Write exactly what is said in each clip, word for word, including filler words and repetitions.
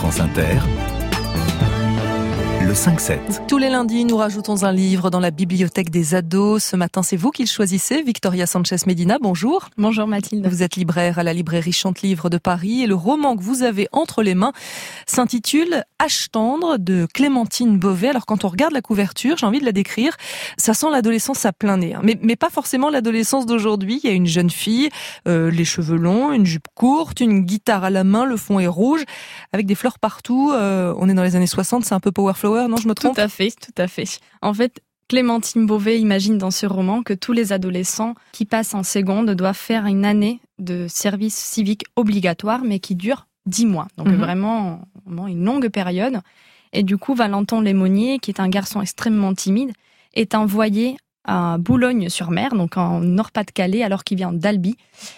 France Inter, le cinq sept. Tous les lundis, nous rajoutons un livre dans la bibliothèque des ados. Ce matin, c'est vous qui le choisissez, Victoria Sanchez-Medina. Bonjour. Bonjour Mathilde. Vous êtes libraire à la librairie Chante-Livre de Paris et le roman que vous avez entre les mains s'intitule Âge tendre de Clémentine Beauvais. Alors quand on regarde la couverture, j'ai envie de la décrire, ça sent l'adolescence à plein nez. Hein. Mais, mais pas forcément l'adolescence d'aujourd'hui. Il y a une jeune fille, euh, les cheveux longs, une jupe courte, une guitare à la main, le fond est rouge, avec des fleurs partout. Euh, on est dans les années soixante, c'est un peu Power Flower. Non, je me trompe ? Tout à fait, tout à fait. En fait, Clémentine Beauvais imagine dans ce roman que tous les adolescents qui passent en seconde doivent faire une année de service civique obligatoire, mais qui dure dix mois. Donc mm-hmm. vraiment, vraiment une longue période. Et du coup, Valentin Lémonnier, qui est un garçon extrêmement timide, est envoyé à Boulogne-sur-Mer, donc en Nord-Pas-de-Calais, alors qu'il vient d'Albi.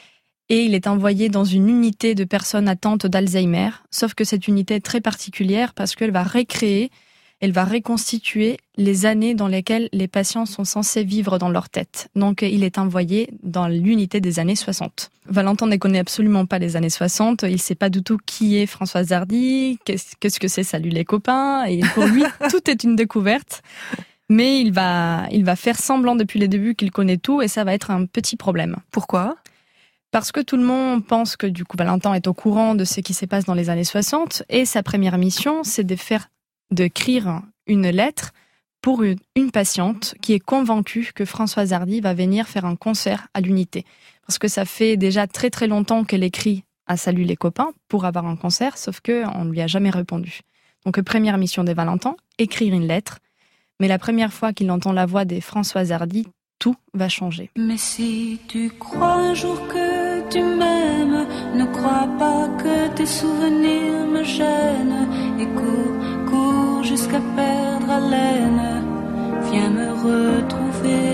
Et il est envoyé dans une unité de personnes atteintes d'Alzheimer. Sauf que cette unité est très particulière parce qu'elle va récréer Elle va reconstituer les années dans lesquelles les patients sont censés vivre dans leur tête. Donc, il est envoyé dans l'unité des années soixante. Valentin ne connaît absolument pas les années soixante. Il ne sait pas du tout qui est Françoise Hardy, qu'est-ce, qu'est-ce que c'est Salut les copains. Et pour lui, tout est une découverte. Mais il va, il va faire semblant depuis le début qu'il connaît tout et ça va être un petit problème. Pourquoi ? Parce que tout le monde pense que du coup, Valentin est au courant de ce qui se passe dans les années soixante. Et sa première mission, c'est de faire d'écrire une lettre pour une, une patiente qui est convaincue que Françoise Hardy va venir faire un concert à l'unité. Parce que ça fait déjà très très longtemps qu'elle écrit à Salut les copains pour avoir un concert, sauf qu'on ne lui a jamais répondu. Donc première mission de Valentin, écrire une lettre. Mais la première fois qu'il entend la voix de Françoise Hardy, tout va changer. Mais si tu crois un jour que tu m'aimes, ne crois pas que tes souvenirs me gênent. Et cours, cours jusqu'à perdre haleine, viens me retrouver.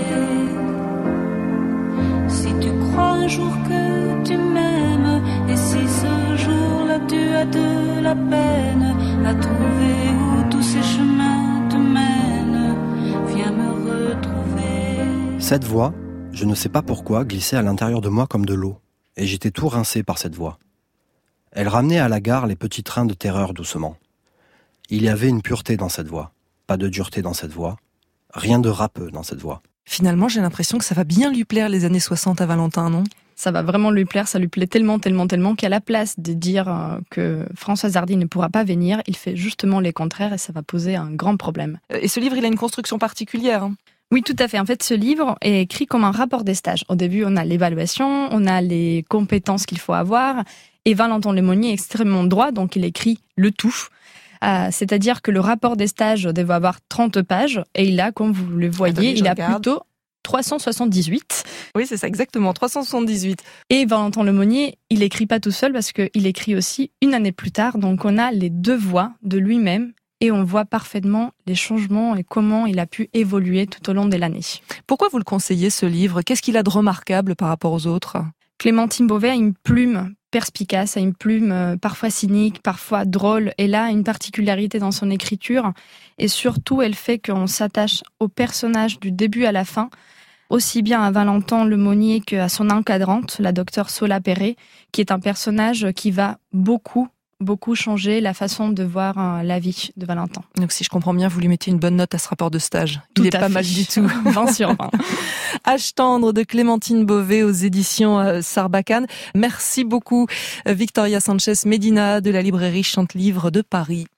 Si tu crois un jour que tu m'aimes, et si ce jour-là tu as de la peine à trouver où tous ces chemins te mènent, viens me retrouver. Cette voix, je ne sais pas pourquoi, glissait à l'intérieur de moi comme de l'eau, et j'étais tout rincé par cette voix. Elle ramenait à la gare les petits trains de terreur doucement. Il y avait une pureté dans cette voix, pas de dureté dans cette voix, rien de râpeux dans cette voix. Finalement, j'ai l'impression que ça va bien lui plaire les années soixante à Valentin, non ? Ça va vraiment lui plaire, ça lui plaît tellement, tellement, tellement qu'à la place de dire que Françoise Hardy ne pourra pas venir, il fait justement les contraires et ça va poser un grand problème. Et ce livre, il a une construction particulière, hein ? Oui, tout à fait. En fait, ce livre est écrit comme un rapport des stages. Au début, on a l'évaluation, on a les compétences qu'il faut avoir. Et Valentin Lémonnier est extrêmement droit, donc il écrit le tout. Euh, c'est-à-dire que le rapport des stages devait avoir trente pages. Et il a, comme vous le voyez, Attendez, il a regarde. plutôt trois cent soixante-dix-huit. Oui, c'est ça, exactement, trois cent soixante-dix-huit. Et Valentin Lémonnier, il écrit pas tout seul parce qu'il écrit aussi une année plus tard. Donc on a les deux voix de lui-même. Et on voit parfaitement les changements et comment il a pu évoluer tout au long de l'année. Pourquoi vous le conseillez, ce livre ? Qu'est-ce qu'il a de remarquable par rapport aux autres ? Clémentine Beauvais a une plume perspicace, a une plume parfois cynique, parfois drôle. Elle a une particularité dans son écriture. Et surtout, elle fait qu'on s'attache au personnage du début à la fin, aussi bien à Valentin Lémonnier qu'à son encadrante, la docteure Sola Perret, qui est un personnage qui va beaucoup beaucoup changé la façon de voir euh, la vie de Valentin. Donc si je comprends bien, vous lui mettez une bonne note à ce rapport de stage. Il Tout est pas fait. mal du tout. vingt sur vingt. Âge tendre de Clémentine Beauvais aux éditions euh, Sarbacane. Merci beaucoup Victoria Sanchez-Medina de la librairie Chante-Livre de Paris.